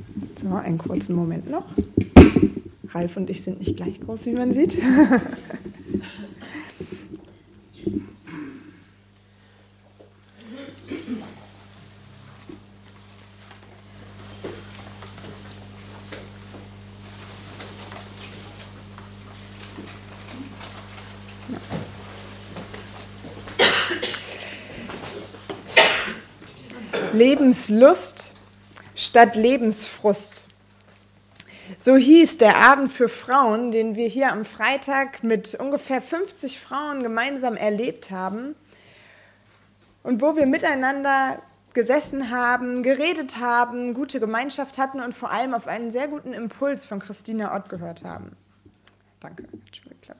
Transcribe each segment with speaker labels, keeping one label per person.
Speaker 1: So, einen kurzen Moment noch. Ralf und ich sind nicht gleich groß, wie man sieht. Lebenslust statt Lebensfrust. So hieß der Abend für Frauen, den wir hier am Freitag mit ungefähr 50 Frauen gemeinsam erlebt haben und wo wir miteinander gesessen haben, geredet haben, gute Gemeinschaft hatten und vor allem auf einen sehr guten Impuls von Christina Ott gehört haben. Danke, hat schon geklappt.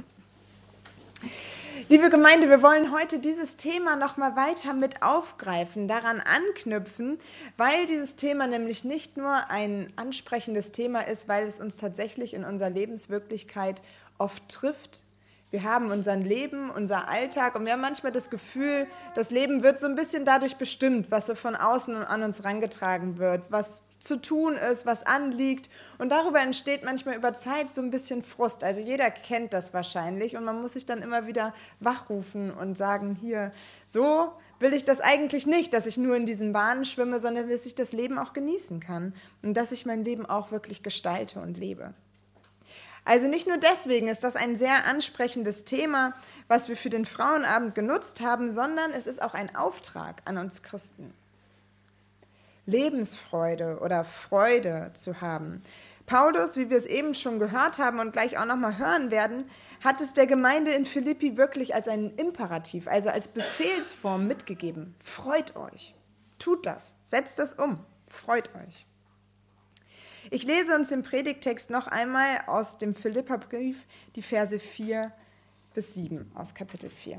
Speaker 1: Liebe Gemeinde, wir wollen heute dieses Thema noch mal weiter mit aufgreifen, daran anknüpfen, weil dieses Thema nämlich nicht nur ein ansprechendes Thema ist, weil es uns tatsächlich in unserer Lebenswirklichkeit oft trifft. Wir haben unser Leben, unser Alltag und wir haben manchmal das Gefühl, das Leben wird so ein bisschen dadurch bestimmt, was so von außen an uns herangetragen wird, was zu tun ist, was anliegt. Und darüber entsteht manchmal über Zeit so ein bisschen Frust. Also jeder kennt das wahrscheinlich und man muss sich dann immer wieder wachrufen und sagen, hier, so will ich das eigentlich nicht, dass ich nur in diesen Bahnen schwimme, sondern dass ich das Leben auch genießen kann und dass ich mein Leben auch wirklich gestalte und lebe. Also nicht nur deswegen ist das ein sehr ansprechendes Thema, was wir für den Frauenabend genutzt haben, sondern es ist auch ein Auftrag an uns Christen. Lebensfreude oder Freude zu haben. Paulus, wie wir es eben schon gehört haben und gleich auch nochmal hören werden, hat es der Gemeinde in Philippi wirklich als einen Imperativ, also als Befehlsform mitgegeben. Freut euch, tut das, setzt das um, freut euch. Ich lese uns den Predigttext noch einmal aus dem Philipperbrief, die Verse 4 bis 7 aus Kapitel 4.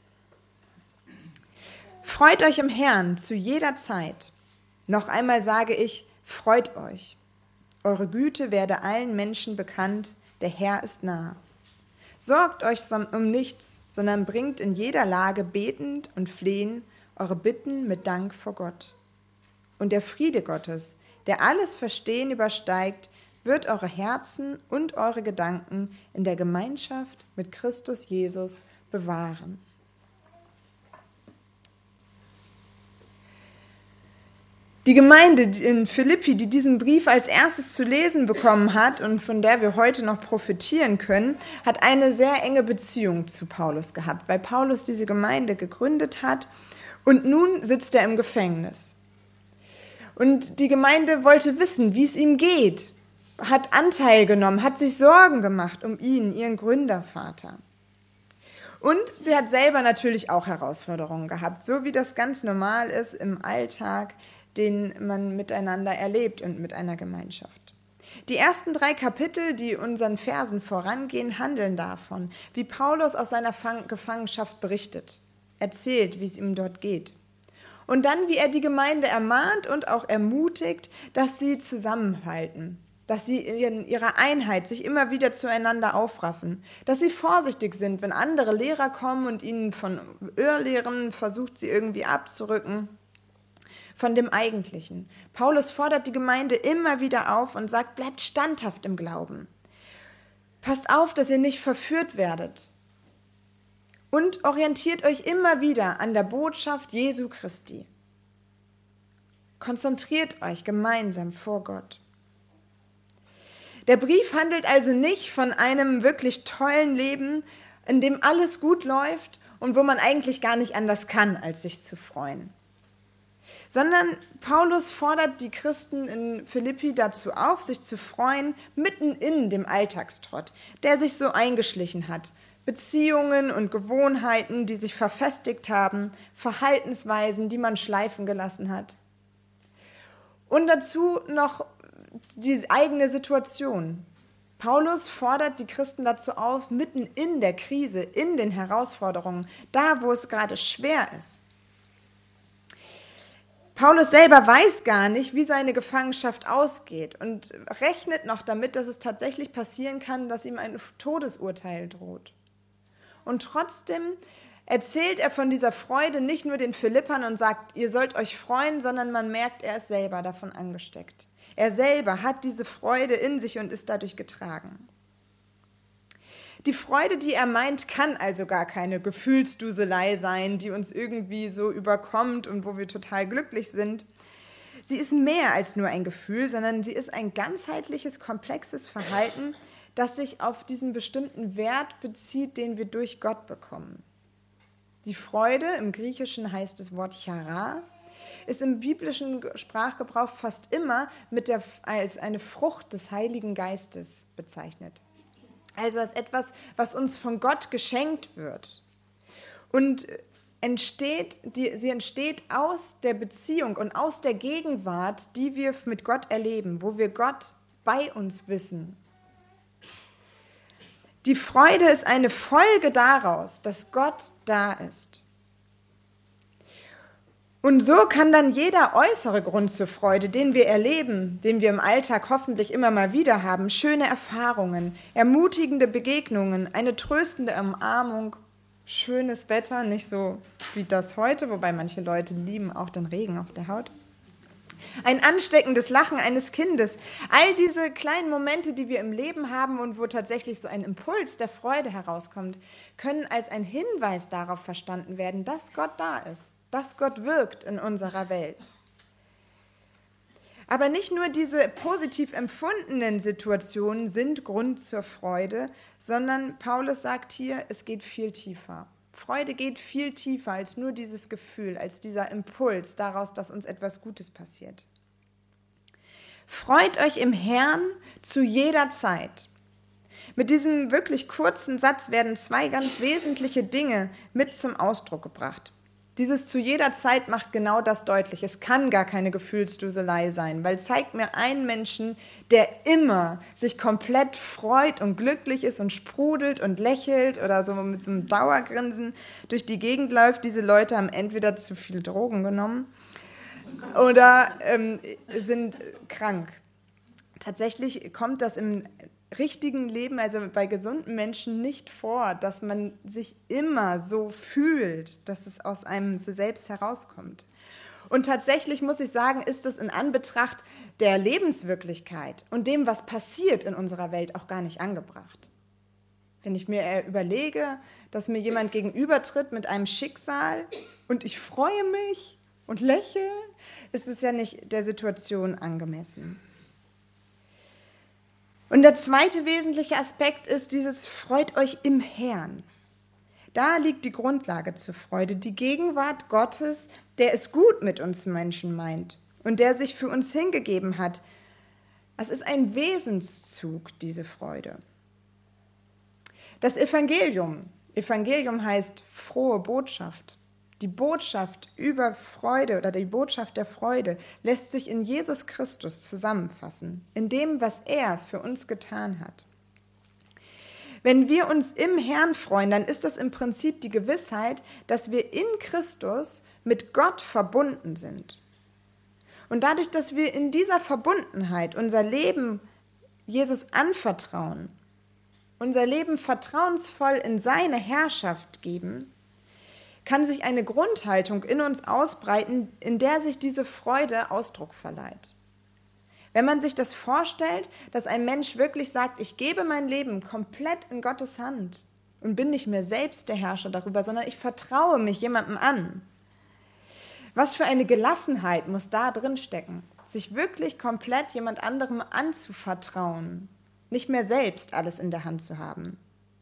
Speaker 1: Freut euch im Herrn zu jeder Zeit. Noch einmal sage ich, freut euch. Eure Güte werde allen Menschen bekannt, der Herr ist nah. Sorgt euch um nichts, sondern bringt in jeder Lage betend und flehend eure Bitten mit Dank vor Gott. Und der Friede Gottes, der alles Verstehen übersteigt, wird eure Herzen und eure Gedanken in der Gemeinschaft mit Christus Jesus bewahren. Die Gemeinde in Philippi, die diesen Brief als erstes zu lesen bekommen hat und von der wir heute noch profitieren können, hat eine sehr enge Beziehung zu Paulus gehabt, weil Paulus diese Gemeinde gegründet hat und nun sitzt er im Gefängnis. Und die Gemeinde wollte wissen, wie es ihm geht, hat Anteil genommen, hat sich Sorgen gemacht um ihn, ihren Gründervater. Und sie hat selber natürlich auch Herausforderungen gehabt, so wie das ganz normal ist im Alltag, den man miteinander erlebt und mit einer Gemeinschaft. Die ersten 3 Kapitel, die unseren Versen vorangehen, handeln davon, wie Paulus aus seiner Gefangenschaft berichtet, erzählt, wie es ihm dort geht. Und dann, wie er die Gemeinde ermahnt und auch ermutigt, dass sie zusammenhalten, dass sie in ihrer Einheit sich immer wieder zueinander aufraffen, dass sie vorsichtig sind, wenn andere Lehrer kommen und ihnen von Irrlehren versucht, sie irgendwie abzurücken von dem Eigentlichen. Paulus fordert die Gemeinde immer wieder auf und sagt, bleibt standhaft im Glauben. Passt auf, dass ihr nicht verführt werdet. Und orientiert euch immer wieder an der Botschaft Jesu Christi. Konzentriert euch gemeinsam vor Gott. Der Brief handelt also nicht von einem wirklich tollen Leben, in dem alles gut läuft und wo man eigentlich gar nicht anders kann, als sich zu freuen. Sondern Paulus fordert die Christen in Philippi dazu auf, sich zu freuen, mitten in dem Alltagstrott, der sich so eingeschlichen hat. Beziehungen und Gewohnheiten, die sich verfestigt haben, Verhaltensweisen, die man schleifen gelassen hat. Und dazu noch die eigene Situation. Paulus fordert die Christen dazu auf, mitten in der Krise, in den Herausforderungen, da wo es gerade schwer ist. Paulus selber weiß gar nicht, wie seine Gefangenschaft ausgeht und rechnet noch damit, dass es tatsächlich passieren kann, dass ihm ein Todesurteil droht. Und trotzdem erzählt er von dieser Freude nicht nur den Philippern und sagt, ihr sollt euch freuen, sondern man merkt, er ist selber davon angesteckt. Er selber hat diese Freude in sich und ist dadurch getragen. Die Freude, die er meint, kann also gar keine Gefühlsduselei sein, die uns irgendwie so überkommt und wo wir total glücklich sind. Sie ist mehr als nur ein Gefühl, sondern sie ist ein ganzheitliches, komplexes Verhalten, das sich auf diesen bestimmten Wert bezieht, den wir durch Gott bekommen. Die Freude, im Griechischen heißt das Wort Chara, ist im biblischen Sprachgebrauch fast immer als eine Frucht des Heiligen Geistes bezeichnet. Also als etwas, was uns von Gott geschenkt wird. Und sie entsteht aus der Beziehung und aus der Gegenwart, die wir mit Gott erleben, wo wir Gott bei uns wissen. Die Freude ist eine Folge daraus, dass Gott da ist. Und so kann dann jeder äußere Grund zur Freude, den wir erleben, den wir im Alltag hoffentlich immer mal wieder haben, schöne Erfahrungen, ermutigende Begegnungen, eine tröstende Umarmung, schönes Wetter, nicht so wie das heute, wobei manche Leute lieben auch den Regen auf der Haut, ein ansteckendes Lachen eines Kindes, all diese kleinen Momente, die wir im Leben haben und wo tatsächlich so ein Impuls der Freude herauskommt, können als ein Hinweis darauf verstanden werden, dass Gott da ist. Dass Gott wirkt in unserer Welt. Aber nicht nur diese positiv empfundenen Situationen sind Grund zur Freude, sondern Paulus sagt hier, es geht viel tiefer. Freude geht viel tiefer als nur dieses Gefühl, als dieser Impuls daraus, dass uns etwas Gutes passiert. Freut euch im Herrn zu jeder Zeit. Mit diesem wirklich kurzen Satz werden zwei ganz wesentliche Dinge mit zum Ausdruck gebracht. Dieses zu jeder Zeit macht genau das deutlich. Es kann gar keine Gefühlsduselei sein, weil zeigt mir einen Menschen, der immer sich komplett freut und glücklich ist und sprudelt und lächelt oder so mit so einem Dauergrinsen durch die Gegend läuft. Diese Leute haben entweder zu viel Drogen genommen oder sind krank. Tatsächlich kommt das im richtigen Leben, also bei gesunden Menschen, nicht vor, dass man sich immer so fühlt, dass es aus einem so selbst herauskommt. Und tatsächlich muss ich sagen, ist es in Anbetracht der Lebenswirklichkeit und dem, was passiert in unserer Welt, auch gar nicht angebracht. Wenn ich mir überlege, dass mir jemand gegenübertritt mit einem Schicksal und ich freue mich und lächle, ist es ja nicht der Situation angemessen. Und der zweite wesentliche Aspekt ist dieses Freut euch im Herrn. Da liegt die Grundlage zur Freude, die Gegenwart Gottes, der es gut mit uns Menschen meint und der sich für uns hingegeben hat. Es ist ein Wesenszug, diese Freude. Das Evangelium heißt frohe Botschaft. Die Botschaft über Freude oder die Botschaft der Freude lässt sich in Jesus Christus zusammenfassen, in dem, was er für uns getan hat. Wenn wir uns im Herrn freuen, dann ist das im Prinzip die Gewissheit, dass wir in Christus mit Gott verbunden sind. Und dadurch, dass wir in dieser Verbundenheit unser Leben Jesus anvertrauen, unser Leben vertrauensvoll in seine Herrschaft geben, kann sich eine Grundhaltung in uns ausbreiten, in der sich diese Freude Ausdruck verleiht. Wenn man sich das vorstellt, dass ein Mensch wirklich sagt, ich gebe mein Leben komplett in Gottes Hand und bin nicht mehr selbst der Herrscher darüber, sondern ich vertraue mich jemandem an. Was für eine Gelassenheit muss da drin stecken, sich wirklich komplett jemand anderem anzuvertrauen, nicht mehr selbst alles in der Hand zu haben.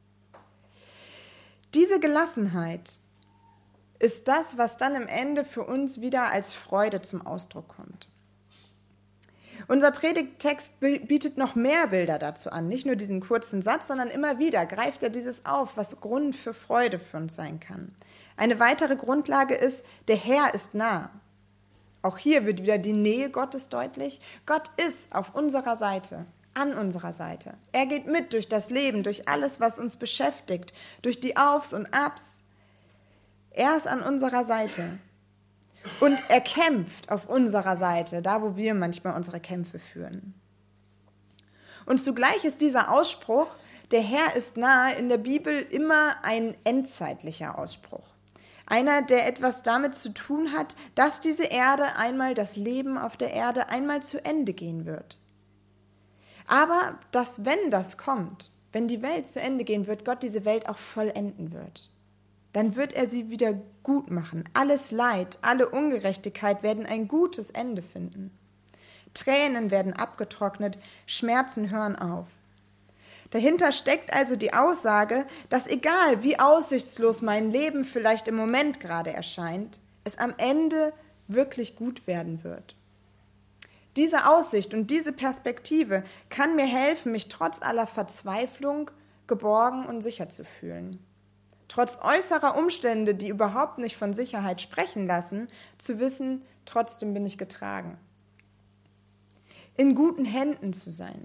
Speaker 1: Diese Gelassenheit ist das, was dann am Ende für uns wieder als Freude zum Ausdruck kommt. Unser Predigttext bietet noch mehr Bilder dazu an, nicht nur diesen kurzen Satz, sondern immer wieder greift er dieses auf, was Grund für Freude für uns sein kann. Eine weitere Grundlage ist, der Herr ist nah. Auch hier wird wieder die Nähe Gottes deutlich. Gott ist auf unserer Seite, an unserer Seite. Er geht mit durch das Leben, durch alles, was uns beschäftigt, durch die Aufs und Abs. Er ist an unserer Seite und er kämpft auf unserer Seite, da wo wir manchmal unsere Kämpfe führen. Und zugleich ist dieser Ausspruch, der Herr ist nahe, in der Bibel immer ein endzeitlicher Ausspruch. Einer, der etwas damit zu tun hat, dass diese Erde einmal, das Leben auf der Erde einmal zu Ende gehen wird. Aber dass, wenn das kommt, wenn die Welt zu Ende gehen wird, Gott diese Welt auch vollenden wird. Dann wird er sie wieder gut machen. Alles Leid, alle Ungerechtigkeit werden ein gutes Ende finden. Tränen werden abgetrocknet, Schmerzen hören auf. Dahinter steckt also die Aussage, dass egal wie aussichtslos mein Leben vielleicht im Moment gerade erscheint, es am Ende wirklich gut werden wird. Diese Aussicht und diese Perspektive kann mir helfen, mich trotz aller Verzweiflung geborgen und sicher zu fühlen. Trotz äußerer Umstände, die überhaupt nicht von Sicherheit sprechen lassen, zu wissen, trotzdem bin ich getragen. In guten Händen zu sein.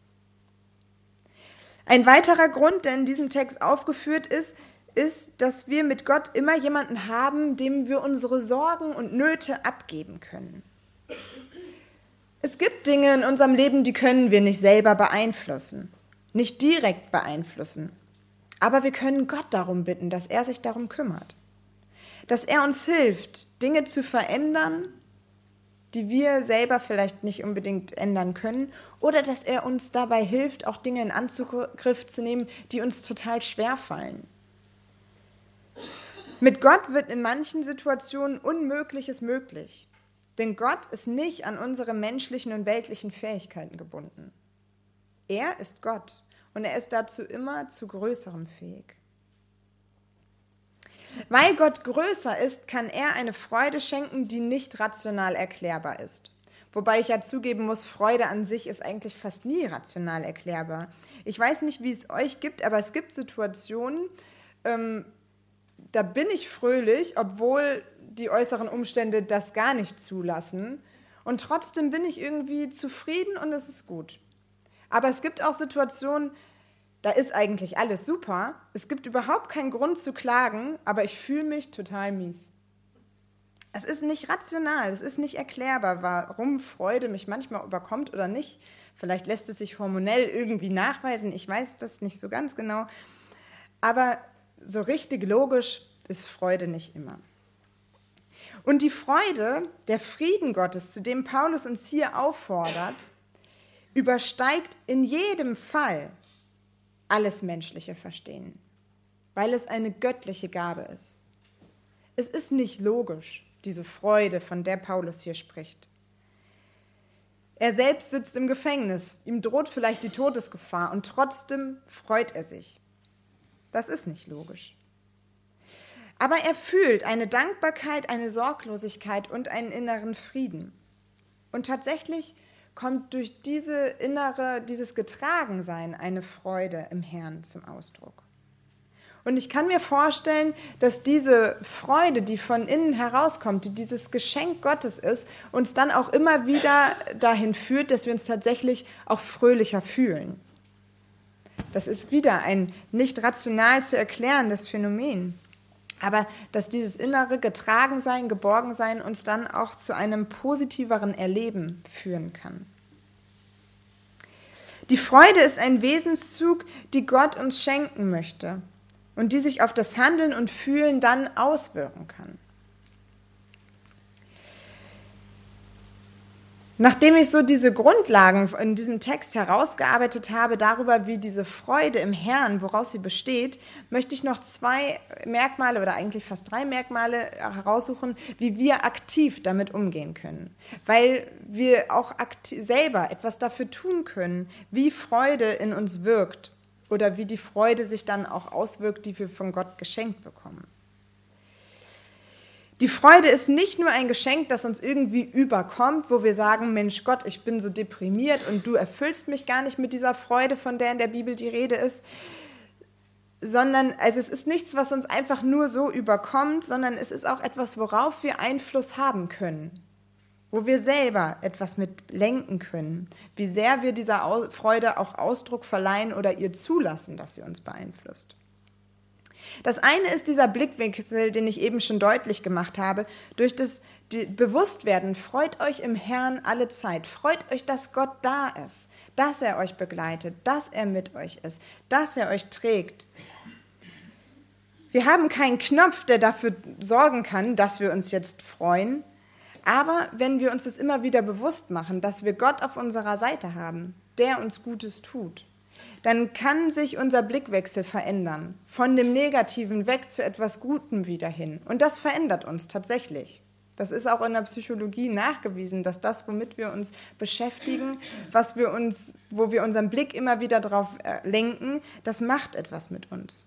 Speaker 1: Ein weiterer Grund, der in diesem Text aufgeführt ist, dass wir mit Gott immer jemanden haben, dem wir unsere Sorgen und Nöte abgeben können. Es gibt Dinge in unserem Leben, die können wir nicht selber beeinflussen, nicht direkt beeinflussen. Aber wir können Gott darum bitten, dass er sich darum kümmert. Dass er uns hilft, Dinge zu verändern, die wir selber vielleicht nicht unbedingt ändern können, oder dass er uns dabei hilft, auch Dinge in Angriff zu nehmen, die uns total schwer fallen. Mit Gott wird in manchen Situationen Unmögliches möglich, denn Gott ist nicht an unsere menschlichen und weltlichen Fähigkeiten gebunden. Er ist Gott und er ist dazu immer zu Größerem fähig. Weil Gott größer ist, kann er eine Freude schenken, die nicht rational erklärbar ist. Wobei ich ja zugeben muss, Freude an sich ist eigentlich fast nie rational erklärbar. Ich weiß nicht, wie es euch gibt, aber es gibt Situationen, da bin ich fröhlich, obwohl die äußeren Umstände das gar nicht zulassen. Und trotzdem bin ich irgendwie zufrieden und es ist gut. Aber es gibt auch Situationen, da ist eigentlich alles super. Es gibt überhaupt keinen Grund zu klagen, aber ich fühle mich total mies. Es ist nicht rational, es ist nicht erklärbar, warum Freude mich manchmal überkommt oder nicht. Vielleicht lässt es sich hormonell irgendwie nachweisen, ich weiß das nicht so ganz genau. Aber so richtig logisch ist Freude nicht immer. Und die Freude, der Frieden Gottes, zu dem Paulus uns hier auffordert, übersteigt in jedem Fall alles menschliche Verstehen, weil es eine göttliche Gabe ist. Es ist nicht logisch, diese Freude, von der Paulus hier spricht. Er selbst sitzt im Gefängnis, ihm droht vielleicht die Todesgefahr und trotzdem freut er sich. Das ist nicht logisch. Aber er fühlt eine Dankbarkeit, eine Sorglosigkeit und einen inneren Frieden. Und tatsächlich kommt durch dieses Getragensein eine Freude im Herrn zum Ausdruck. Und ich kann mir vorstellen, dass diese Freude, die von innen herauskommt, die dieses Geschenk Gottes ist, uns dann auch immer wieder dahin führt, dass wir uns tatsächlich auch fröhlicher fühlen. Das ist wieder ein nicht rational zu erklärendes Phänomen. Aber dass dieses innere Getragensein, Geborgensein uns dann auch zu einem positiveren Erleben führen kann. Die Freude ist ein Wesenszug, die Gott uns schenken möchte und die sich auf das Handeln und Fühlen dann auswirken kann. Nachdem ich so diese Grundlagen in diesem Text herausgearbeitet habe, darüber, wie diese Freude im Herrn, woraus sie besteht, möchte ich noch 2 Merkmale oder eigentlich fast 3 Merkmale heraussuchen, wie wir aktiv damit umgehen können. Weil wir auch selber etwas dafür tun können, wie Freude in uns wirkt oder wie die Freude sich dann auch auswirkt, die wir von Gott geschenkt bekommen. Die Freude ist nicht nur ein Geschenk, das uns irgendwie überkommt, wo wir sagen, Mensch Gott, ich bin so deprimiert und du erfüllst mich gar nicht mit dieser Freude, von der in der Bibel die Rede ist, sondern also es ist nichts, was uns einfach nur so überkommt, sondern es ist auch etwas, worauf wir Einfluss haben können, wo wir selber etwas mit lenken können, wie sehr wir dieser Freude auch Ausdruck verleihen oder ihr zulassen, dass sie uns beeinflusst. Das eine ist dieser Blickwinkel, den ich eben schon deutlich gemacht habe, durch das Bewusstwerden, freut euch im Herrn alle Zeit, freut euch, dass Gott da ist, dass er euch begleitet, dass er mit euch ist, dass er euch trägt. Wir haben keinen Knopf, der dafür sorgen kann, dass wir uns jetzt freuen. Aber wenn wir uns das immer wieder bewusst machen, dass wir Gott auf unserer Seite haben, der uns Gutes tut, dann kann sich unser Blickwechsel verändern. Von dem Negativen weg zu etwas Gutem wieder hin. Und das verändert uns tatsächlich. Das ist auch in der Psychologie nachgewiesen, dass das, womit wir uns beschäftigen, wo wir unseren Blick immer wieder drauf lenken, das macht etwas mit uns.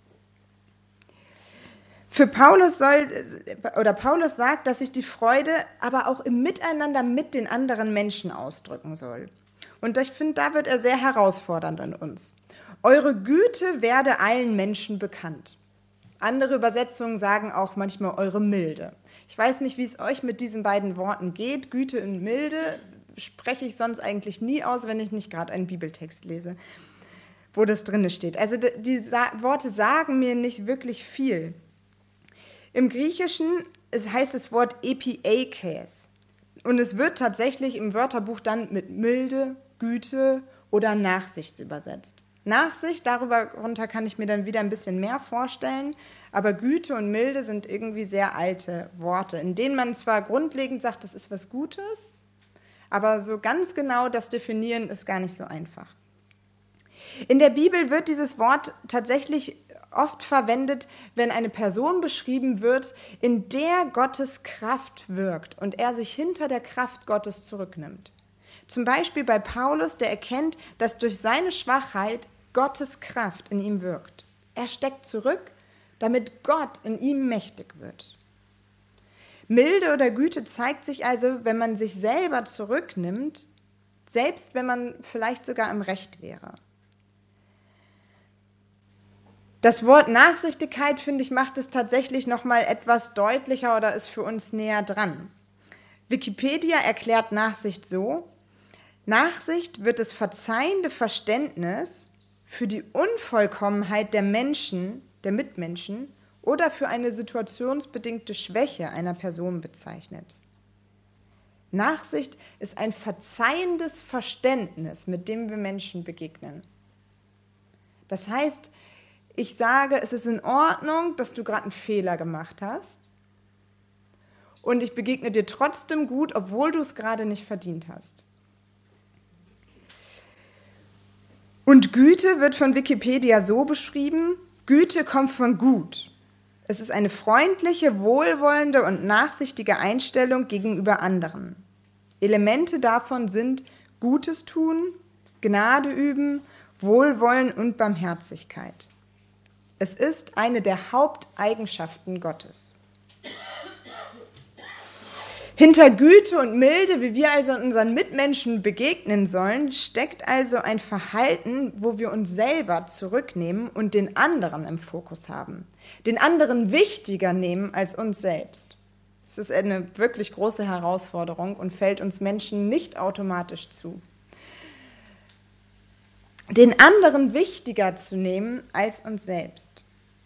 Speaker 1: Paulus sagt, dass sich die Freude aber auch im Miteinander mit den anderen Menschen ausdrücken soll. Und ich finde, da wird er sehr herausfordernd an uns. Eure Güte werde allen Menschen bekannt. Andere Übersetzungen sagen auch manchmal eure Milde. Ich weiß nicht, wie es euch mit diesen beiden Worten geht. Güte und Milde spreche ich sonst eigentlich nie aus, wenn ich nicht gerade einen Bibeltext lese, wo das drin steht. Also die Worte sagen mir nicht wirklich viel. Im Griechischen heißt das Wort epiekes und es wird tatsächlich im Wörterbuch dann mit Milde, Güte oder Nachsicht übersetzt. Nachsicht, darunter kann ich mir dann wieder ein bisschen mehr vorstellen, aber Güte und Milde sind irgendwie sehr alte Worte, in denen man zwar grundlegend sagt, das ist was Gutes, aber so ganz genau das Definieren ist gar nicht so einfach. In der Bibel wird dieses Wort tatsächlich oft verwendet, wenn eine Person beschrieben wird, in der Gottes Kraft wirkt und er sich hinter der Kraft Gottes zurücknimmt. Zum Beispiel bei Paulus, der erkennt, dass durch seine Schwachheit Gottes Kraft in ihm wirkt. Er steckt zurück, damit Gott in ihm mächtig wird. Milde oder Güte zeigt sich also, wenn man sich selber zurücknimmt, selbst wenn man vielleicht sogar im Recht wäre. Das Wort Nachsichtigkeit, finde ich, macht es tatsächlich noch mal etwas deutlicher oder ist für uns näher dran. Wikipedia erklärt Nachsicht so: Nachsicht wird das verzeihende Verständnis für die Unvollkommenheit der Menschen, der Mitmenschen oder für eine situationsbedingte Schwäche einer Person bezeichnet. Nachsicht ist ein verzeihendes Verständnis, mit dem wir Menschen begegnen. Das heißt, ich sage, es ist in Ordnung, dass du gerade einen Fehler gemacht hast und ich begegne dir trotzdem gut, obwohl du es gerade nicht verdient hast. Und Güte wird von Wikipedia so beschrieben: Güte kommt von gut. Es ist eine freundliche, wohlwollende und nachsichtige Einstellung gegenüber anderen. Elemente davon sind Gutes tun, Gnade üben, Wohlwollen und Barmherzigkeit. Es ist eine der Haupteigenschaften Gottes. Hinter Güte und Milde, wie wir also unseren Mitmenschen begegnen sollen, steckt also ein Verhalten, wo wir uns selber zurücknehmen und den anderen im Fokus haben. Den anderen wichtiger nehmen als uns selbst. Das ist eine wirklich große Herausforderung und fällt uns Menschen nicht automatisch zu. Den anderen wichtiger zu nehmen als uns selbst.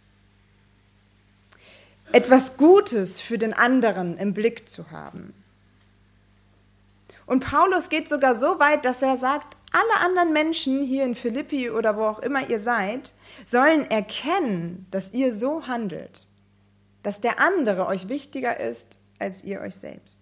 Speaker 1: Etwas Gutes für den anderen im Blick zu haben. Und Paulus geht sogar so weit, dass er sagt, alle anderen Menschen hier in Philippi oder wo auch immer ihr seid, sollen erkennen, dass ihr so handelt, dass der andere euch wichtiger ist als ihr euch selbst.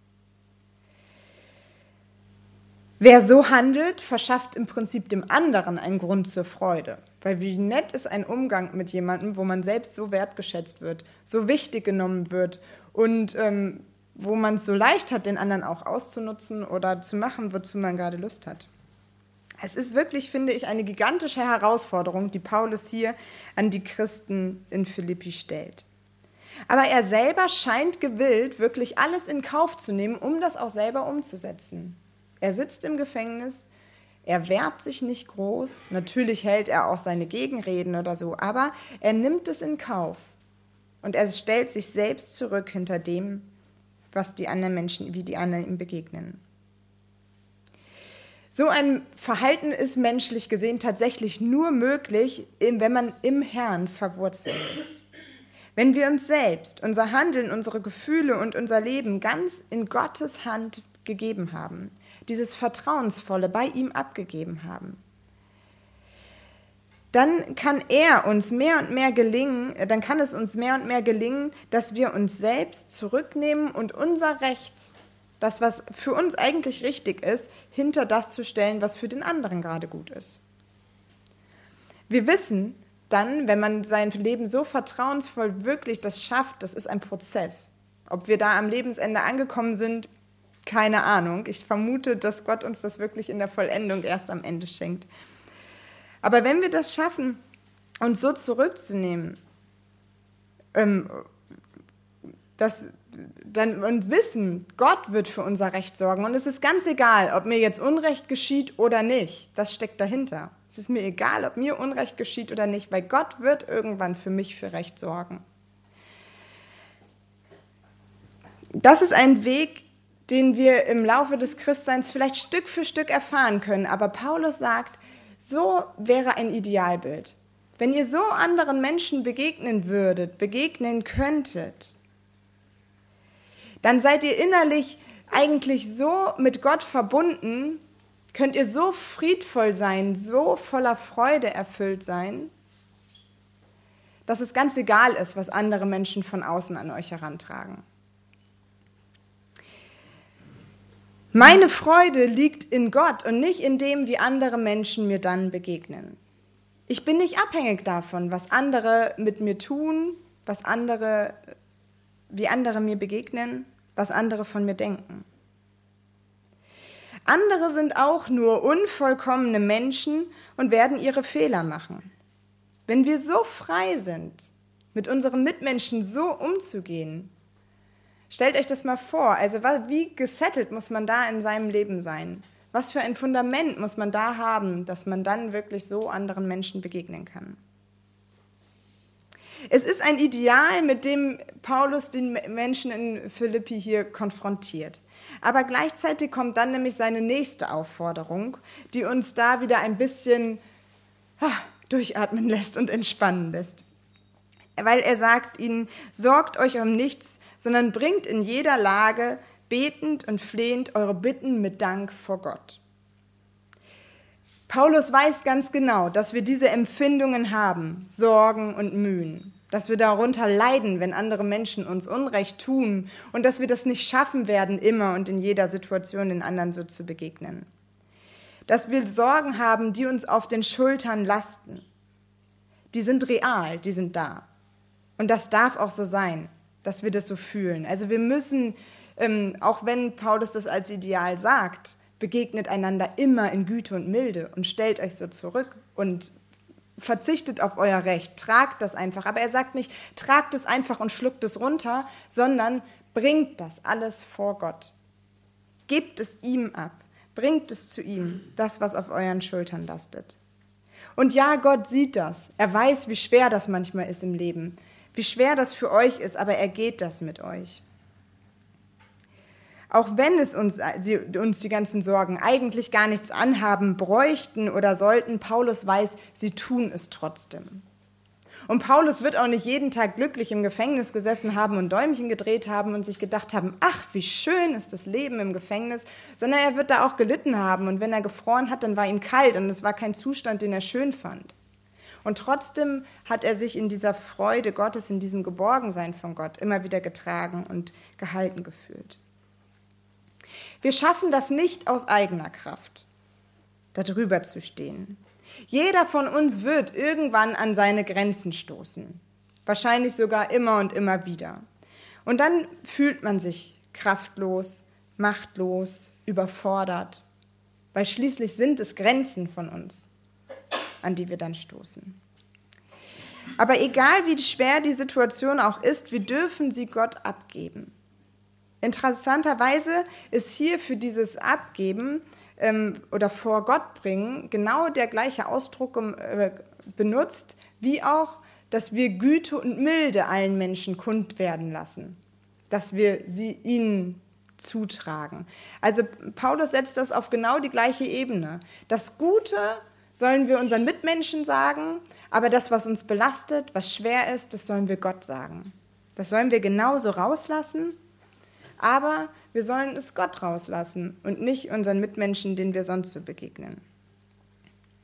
Speaker 1: Wer so handelt, verschafft im Prinzip dem anderen einen Grund zur Freude. Weil wie nett ist ein Umgang mit jemandem, wo man selbst so wertgeschätzt wird, so wichtig genommen wird und wo man es so leicht hat, den anderen auch auszunutzen oder zu machen, wozu man gerade Lust hat. Es ist wirklich, finde ich, eine gigantische Herausforderung, die Paulus hier an die Christen in Philippi stellt. Aber er selber scheint gewillt, wirklich alles in Kauf zu nehmen, um das auch selber umzusetzen. Er sitzt im Gefängnis, er wehrt sich nicht groß, natürlich hält er auch seine Gegenreden oder so, aber er nimmt es in Kauf und er stellt sich selbst zurück hinter dem, was die anderen Menschen, wie die anderen ihm begegnen. So ein Verhalten ist menschlich gesehen tatsächlich nur möglich, wenn man im Herrn verwurzelt ist. Wenn wir uns selbst, unser Handeln, unsere Gefühle und unser Leben ganz in Gottes Hand gegeben haben, dieses Vertrauensvolle bei ihm abgegeben haben. dann kann es uns mehr und mehr gelingen, dass wir uns selbst zurücknehmen und unser Recht, das, was für uns eigentlich richtig ist, hinter das zu stellen, was für den anderen gerade gut ist. Wir wissen dann, wenn man sein Leben so vertrauensvoll wirklich das schafft, das ist ein Prozess. Ob wir da am Lebensende angekommen sind, keine Ahnung. Ich vermute, dass Gott uns das wirklich in der Vollendung erst am Ende schenkt. Aber wenn wir das schaffen, uns so zurückzunehmen, und wissen, Gott wird für unser Recht sorgen. Und es ist ganz egal, ob mir jetzt Unrecht geschieht oder nicht. Das steckt dahinter. Es ist mir egal, ob mir Unrecht geschieht oder nicht, weil Gott wird irgendwann für mich für Recht sorgen. Das ist ein Weg, den wir im Laufe des Christseins vielleicht Stück für Stück erfahren können. Aber Paulus sagt, so wäre ein Idealbild. Wenn ihr so anderen Menschen begegnen könntet, dann seid ihr innerlich eigentlich so mit Gott verbunden, könnt ihr so friedvoll sein, so voller Freude erfüllt sein, dass es ganz egal ist, was andere Menschen von außen an euch herantragen. Meine Freude liegt in Gott und nicht in dem, wie andere Menschen mir dann begegnen. Ich bin nicht abhängig davon, was andere mit mir tun, wie andere mir begegnen, was andere von mir denken. Andere sind auch nur unvollkommene Menschen und werden ihre Fehler machen. Wenn wir so frei sind, mit unseren Mitmenschen so umzugehen, stellt euch das mal vor, also wie gesettelt muss man da in seinem Leben sein? Was für ein Fundament muss man da haben, dass man dann wirklich so anderen Menschen begegnen kann? Es ist ein Ideal, mit dem Paulus den Menschen in Philippi hier konfrontiert. Aber gleichzeitig kommt dann nämlich seine nächste Aufforderung, die uns da wieder ein bisschen durchatmen lässt und entspannen lässt. Weil er sagt ihnen, sorgt euch um nichts, sondern bringt in jeder Lage betend und flehend eure Bitten mit Dank vor Gott. Paulus weiß ganz genau, dass wir diese Empfindungen haben, Sorgen und Mühen, dass wir darunter leiden, wenn andere Menschen uns Unrecht tun und dass wir das nicht schaffen werden, immer und in jeder Situation den anderen so zu begegnen. Dass wir Sorgen haben, die uns auf den Schultern lasten. Die sind real, die sind da. Und das darf auch so sein, dass wir das so fühlen. Also wir müssen, auch wenn Paulus das als Ideal sagt, begegnet einander immer in Güte und Milde und stellt euch so zurück und verzichtet auf euer Recht, tragt das einfach. Aber er sagt nicht, tragt es einfach und schluckt es runter, sondern bringt das alles vor Gott. Gebt es ihm ab, bringt es zu ihm, das, was auf euren Schultern lastet. Und ja, Gott sieht das. Er weiß, wie schwer das manchmal ist im Leben, wie schwer das für euch ist, aber er geht das mit euch. Auch wenn es uns die ganzen Sorgen eigentlich gar nichts anhaben bräuchten oder sollten, Paulus weiß, sie tun es trotzdem. Und Paulus wird auch nicht jeden Tag glücklich im Gefängnis gesessen haben und Däumchen gedreht haben und sich gedacht haben, ach, wie schön ist das Leben im Gefängnis, sondern er wird da auch gelitten haben und wenn er gefroren hat, dann war ihm kalt und es war kein Zustand, den er schön fand. Und trotzdem hat er sich in dieser Freude Gottes, in diesem Geborgensein von Gott immer wieder getragen und gehalten gefühlt. Wir schaffen das nicht aus eigener Kraft, da drüber zu stehen. Jeder von uns wird irgendwann an seine Grenzen stoßen, wahrscheinlich sogar immer und immer wieder. Und dann fühlt man sich kraftlos, machtlos, überfordert, weil schließlich sind es Grenzen von uns, an die wir dann stoßen. Aber egal wie schwer die Situation auch ist, wir dürfen sie Gott abgeben. Interessanterweise ist hier für dieses Abgeben oder vor Gott bringen genau der gleiche Ausdruck benutzt, wie auch, dass wir Güte und Milde allen Menschen kund werden lassen, dass wir sie ihnen zutragen. Also Paulus setzt das auf genau die gleiche Ebene. Das Gute sollen wir unseren Mitmenschen sagen, aber das, was uns belastet, was schwer ist, das sollen wir Gott sagen. Das sollen wir genauso rauslassen, aber wir sollen es Gott rauslassen und nicht unseren Mitmenschen, denen wir sonst so begegnen.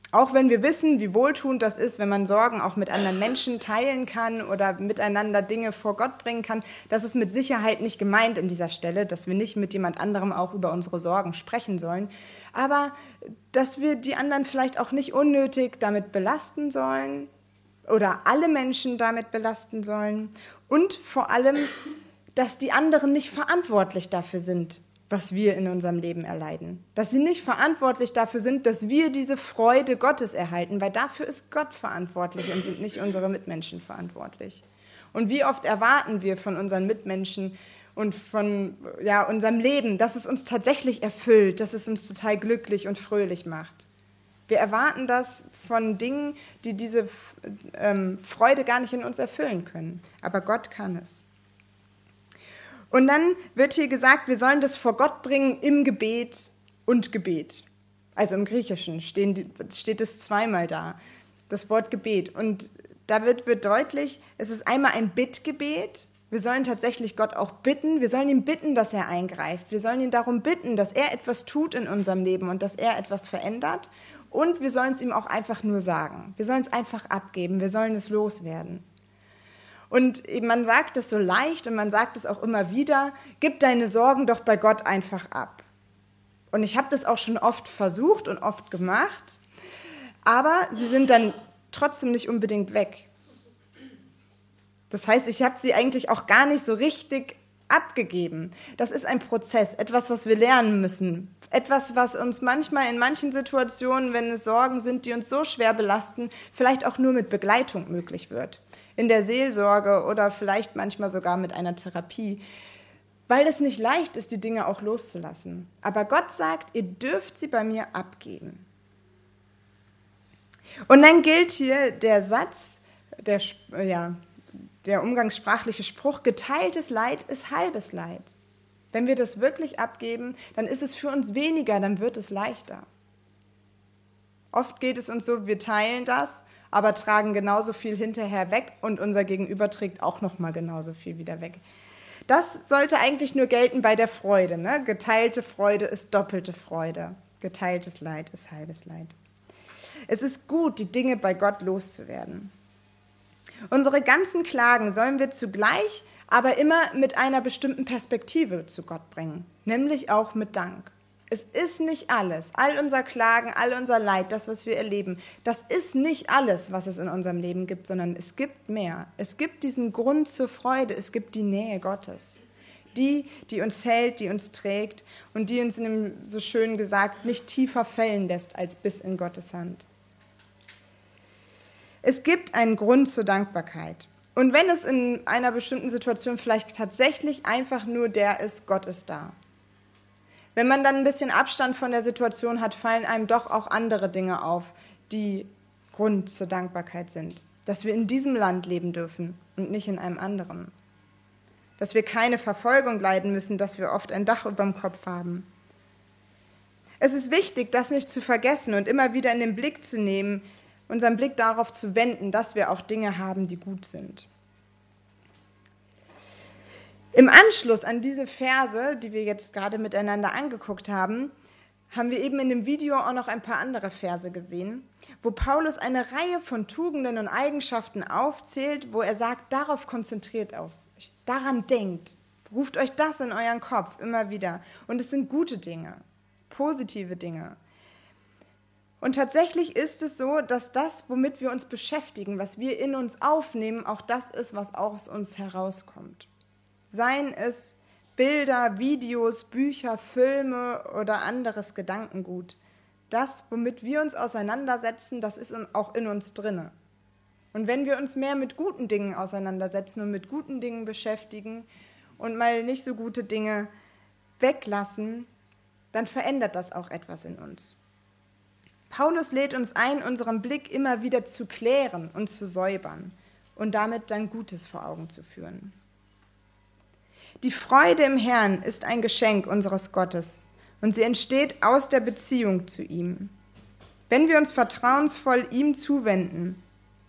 Speaker 1: Auch wenn wir wissen, wie wohltuend das ist, wenn man Sorgen auch mit anderen Menschen teilen kann oder miteinander Dinge vor Gott bringen kann, das ist mit Sicherheit nicht gemeint an dieser Stelle, dass wir nicht mit jemand anderem auch über unsere Sorgen sprechen sollen, aber dass wir die anderen vielleicht auch nicht unnötig damit belasten sollen oder alle Menschen damit belasten sollen und vor allem, dass die anderen nicht verantwortlich dafür sind, was wir in unserem Leben erleiden. Dass sie nicht verantwortlich dafür sind, dass wir diese Freude Gottes erhalten, weil dafür ist Gott verantwortlich und sind nicht unsere Mitmenschen verantwortlich. Und wie oft erwarten wir von unseren Mitmenschen und von unserem Leben, dass es uns tatsächlich erfüllt, dass es uns total glücklich und fröhlich macht. Wir erwarten das von Dingen, die diese Freude gar nicht in uns erfüllen können. Aber Gott kann es. Und dann wird hier gesagt, wir sollen das vor Gott bringen im Gebet und Gebet. Also im Griechischen steht es zweimal da, das Wort Gebet. Und da wird deutlich, es ist einmal ein Bittgebet. Wir sollen tatsächlich Gott auch bitten. Wir sollen ihn bitten, dass er eingreift. Wir sollen ihn darum bitten, dass er etwas tut in unserem Leben und dass er etwas verändert. Und wir sollen es ihm auch einfach nur sagen. Wir sollen es einfach abgeben. Wir sollen es loswerden. Und man sagt es so leicht und man sagt es auch immer wieder, gib deine Sorgen doch bei Gott einfach ab. Und ich habe das auch schon oft versucht und oft gemacht, aber sie sind dann trotzdem nicht unbedingt weg. Das heißt, ich habe sie eigentlich auch gar nicht so richtig abgegeben. Das ist ein Prozess, etwas, was wir lernen müssen. Etwas, was uns manchmal in manchen Situationen, wenn es Sorgen sind, die uns so schwer belasten, vielleicht auch nur mit Begleitung möglich wird. In der Seelsorge oder vielleicht manchmal sogar mit einer Therapie, weil es nicht leicht ist, die Dinge auch loszulassen. Aber Gott sagt, ihr dürft sie bei mir abgeben. Und dann gilt hier der Satz, der umgangssprachliche Spruch, geteiltes Leid ist halbes Leid. Wenn wir das wirklich abgeben, dann ist es für uns weniger, dann wird es leichter. Oft geht es uns so, wir teilen das, aber tragen genauso viel hinterher weg und unser Gegenüber trägt auch nochmal genauso viel wieder weg. Das sollte eigentlich nur gelten bei der Freude. Ne? Geteilte Freude ist doppelte Freude. Geteiltes Leid ist halbes Leid. Es ist gut, die Dinge bei Gott loszuwerden. Unsere ganzen Klagen sollen wir zugleich, aber immer mit einer bestimmten Perspektive zu Gott bringen, nämlich auch mit Dank. Es ist nicht alles, all unser Klagen, all unser Leid, das, was wir erleben, das ist nicht alles, was es in unserem Leben gibt, sondern es gibt mehr. Es gibt diesen Grund zur Freude, es gibt die Nähe Gottes. Die uns hält, die uns trägt und die uns, in dem, so schön gesagt, nicht tiefer fallen lässt als bis in Gottes Hand. Es gibt einen Grund zur Dankbarkeit. Und wenn es in einer bestimmten Situation vielleicht tatsächlich einfach nur der ist, Gott ist da. Wenn man dann ein bisschen Abstand von der Situation hat, fallen einem doch auch andere Dinge auf, die Grund zur Dankbarkeit sind. Dass wir in diesem Land leben dürfen und nicht in einem anderen. Dass wir keine Verfolgung leiden müssen, dass wir oft ein Dach über dem Kopf haben. Es ist wichtig, das nicht zu vergessen und immer wieder in den Blick zu nehmen, unseren Blick darauf zu wenden, dass wir auch Dinge haben, die gut sind. Im Anschluss an diese Verse, die wir jetzt gerade miteinander angeguckt haben, haben wir eben in dem Video auch noch ein paar andere Verse gesehen, wo Paulus eine Reihe von Tugenden und Eigenschaften aufzählt, wo er sagt, darauf konzentriert euch, daran denkt, ruft euch das in euren Kopf immer wieder. Und es sind gute Dinge, positive Dinge. Und tatsächlich ist es so, dass das, womit wir uns beschäftigen, was wir in uns aufnehmen, auch das ist, was aus uns herauskommt. Seien es Bilder, Videos, Bücher, Filme oder anderes Gedankengut. Das, womit wir uns auseinandersetzen, das ist auch in uns drinne. Und wenn wir uns mehr mit guten Dingen auseinandersetzen und mit guten Dingen beschäftigen und mal nicht so gute Dinge weglassen, dann verändert das auch etwas in uns. Paulus lädt uns ein, unseren Blick immer wieder zu klären und zu säubern und damit dann Gutes vor Augen zu führen. Die Freude im Herrn ist ein Geschenk unseres Gottes und sie entsteht aus der Beziehung zu ihm. Wenn wir uns vertrauensvoll ihm zuwenden.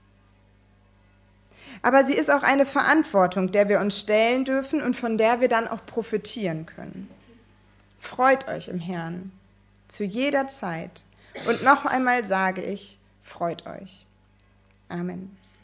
Speaker 1: Aber sie ist auch eine Verantwortung, der wir uns stellen dürfen und von der wir dann auch profitieren können. Freut euch im Herrn zu jeder Zeit Und noch einmal sage ich, freut euch. Amen.